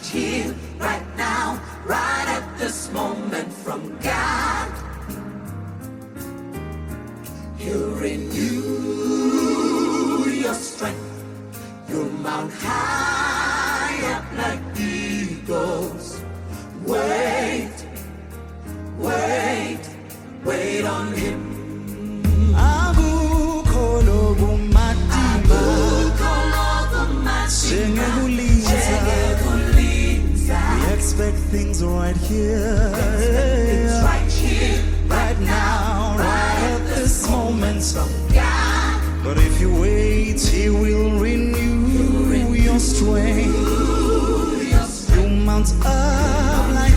here, right now, right at this moment from God. He'll renew your strength. You'll mount high up like eagles. Wait, wait, wait on Him. We expect things right here, right now, right at this moment. But if you wait, He will renew your strength. You mount up like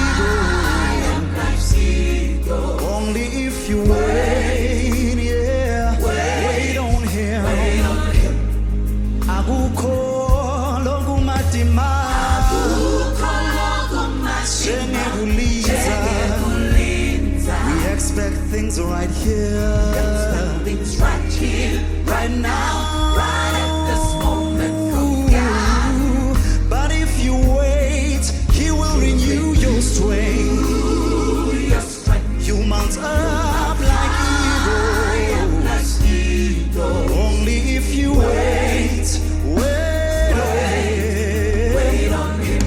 eagles. Only if you wait, yeah, wait on Him. We expect things right here, right now, right at this moment from God. But if you wait, He will renew your strength. You mount up like eagles. Only if you wait, wait on Him.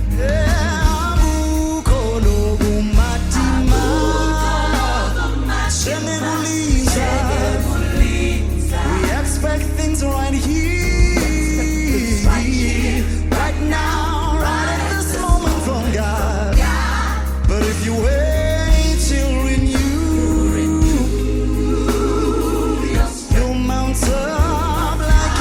Right here, right now, right at this moment from God. But if you wait, He'll renew. You'll mount up like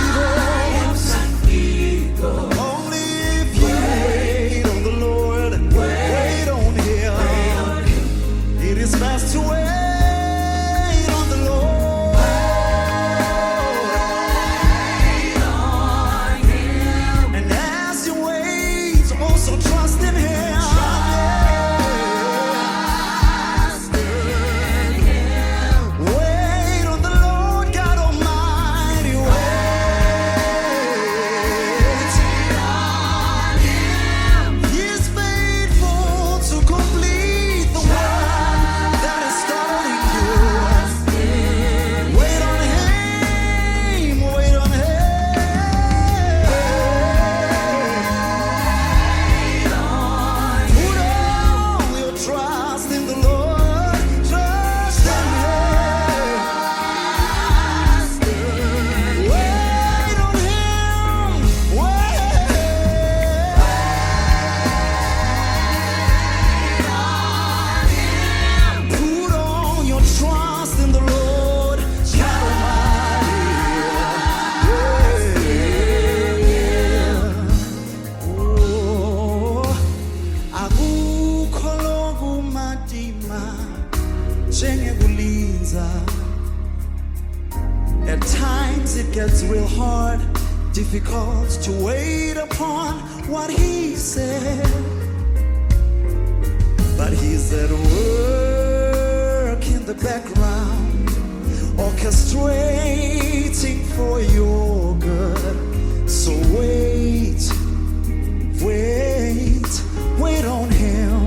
eagles. Only if you wait on the Lord, wait on Him. It is best to wait. At times it gets real hard, difficult to wait upon what He said. But He's at work in the background, orchestrating for your good. So wait, wait, wait on Him.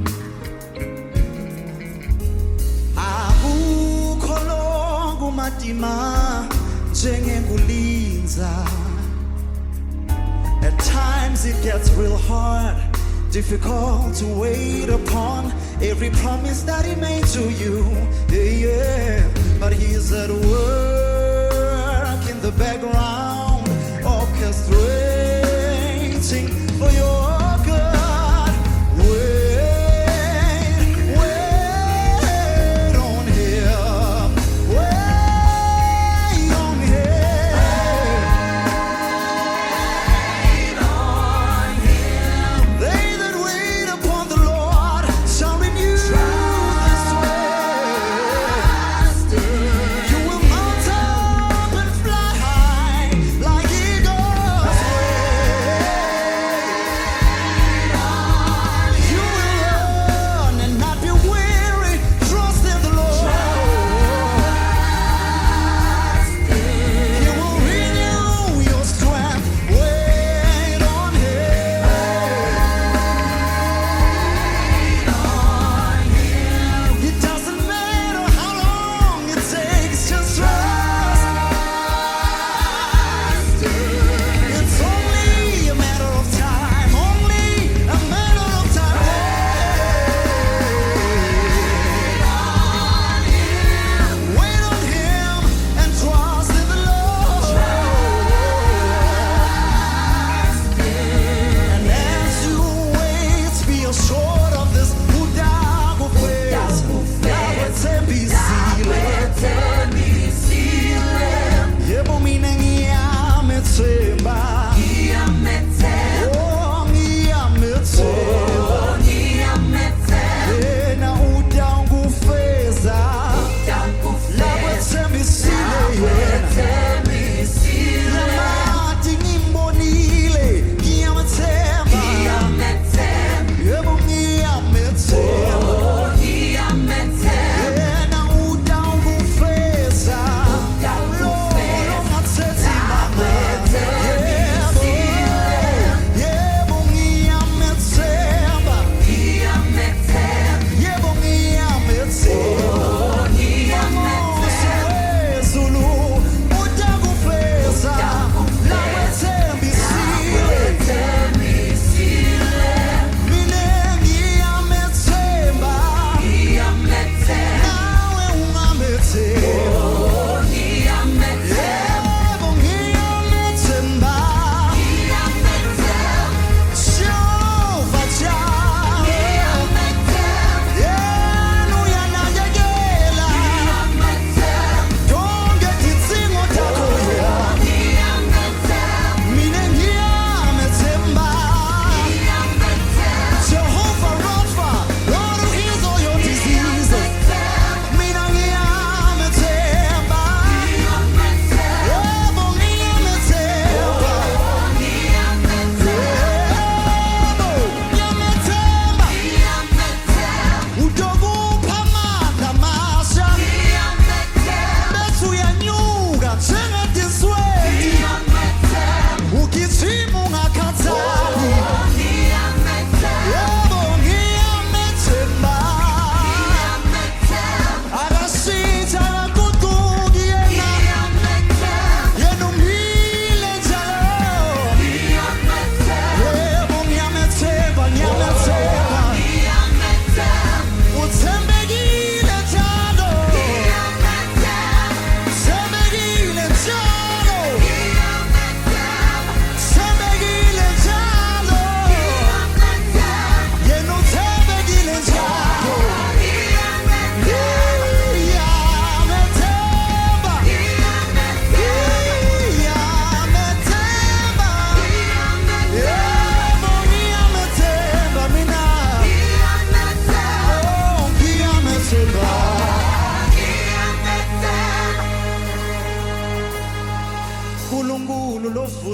At times it gets real hard, difficult to wait upon every promise that He made to you. Yeah, but He's at work in the background, orchestrating for your good.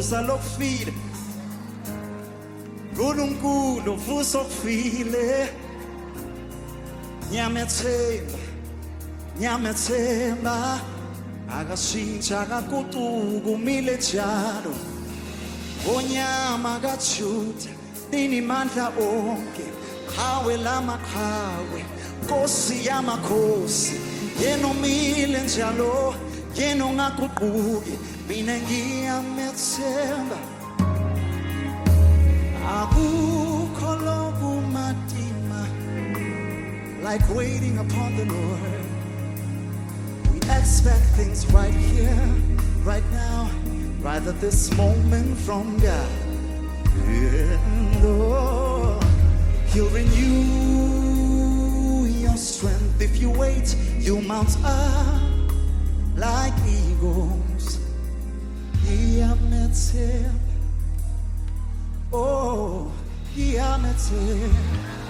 uvusa lokufile uNkulunkulu uvusa okufile Nyamethemba akashintsha akaguquka umile njalo onyama kaJuda inimandla onke hawe lamaqhawe Nkosi yamakhosi yena umile njalo yena ungaguquki mina ngiyamethemba akukho lokumadima like waiting upon the Lord we expect things right here right now right at this moment from God and Lord He'll renew your strength if you wait you mount up like eagles Yamete oh Yamete